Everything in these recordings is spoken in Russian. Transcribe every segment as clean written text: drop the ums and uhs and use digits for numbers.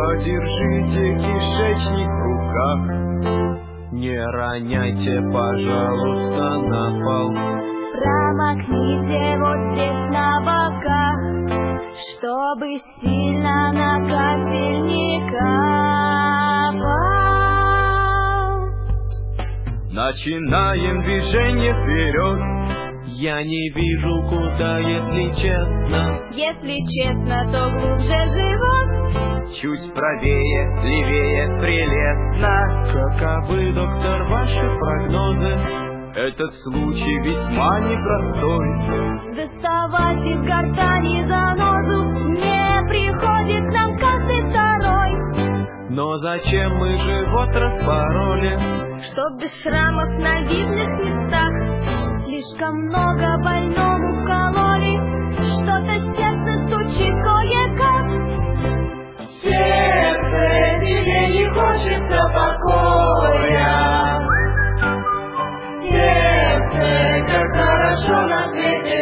Подержите кишечник в руках, не роняйте, пожалуйста, на пол. Промокните вот здесь на боках, чтобы сильно на капель не капал. Начинаем движение вперед. Я не вижу куда, если честно. Если честно, то глубже живот. Чуть правее, левее, прелестно. Каковы, доктор, ваши прогнозы? Этот случай весьма непростой. Доставать из гортани занозу не приходит к нам каждый второй. Но зачем мы живот распороли? Чтоб без шрамов на видных местах. Слишком много больному вкололи, что-то сердце стучит кое-как. Сердце, тебе не хочется покоя. Сердце, как хорошо на свете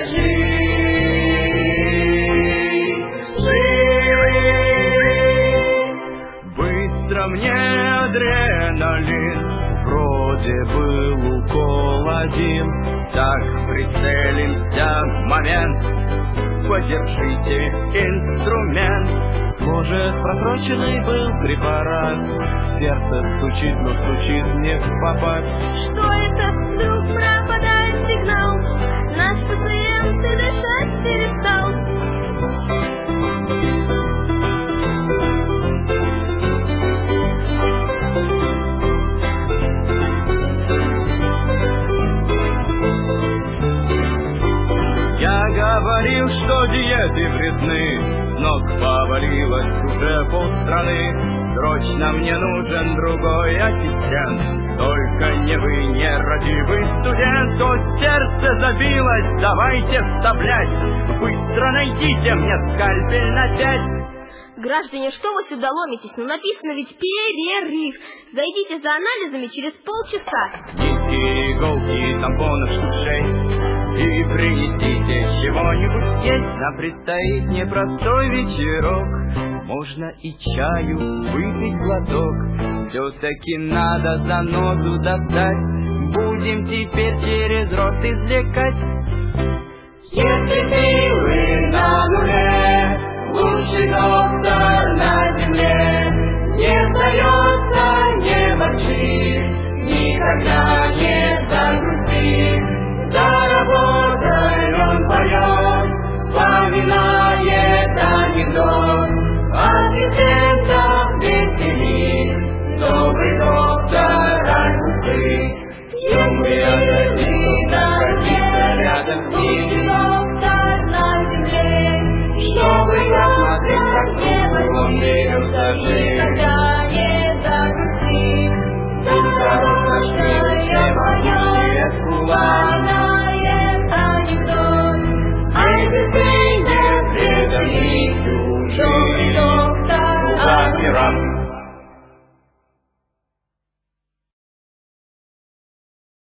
жить. Быстро мне адреналин, вроде был укол один. Так прицелимся в момент, подержите инструмент. Может, просроченный был препарат, сердце стучит, но стучит не в попад. Что это? Вдруг пропадает сигнал, наш пациент и дышать перестал. Я говорил, что диеты вредны, с ног повалилось уже полстраны. Срочно мне нужен другой ассистент, только не вы, нерадивый студент. То сердце забилось, давайте вставлять, быстро найдите мне скальпель на 5. Граждане, что вы сюда ломитесь? Ну написано ведь перерыв. Зайдите за анализами через полчаса. Нитки, иголки, тампоны, штук 6. И принесите чего-нибудь есть. Нам предстоит непростой вечерок. Можно и чаю выпить глоток. Все-таки надо занозу достать. Будем теперь через рот извлекать. Если силы на нуле, лучший доктор на земле. Не сдается, не ворчит, никогда не загрустит. За работой он поет, вспоминает анекдот. Ассистентов веселит, добрый доктор Альбусты. Темный озорник, родится рядом с ним. Доктор на земле, Чтобы посмотреть, как небо он двигался жить.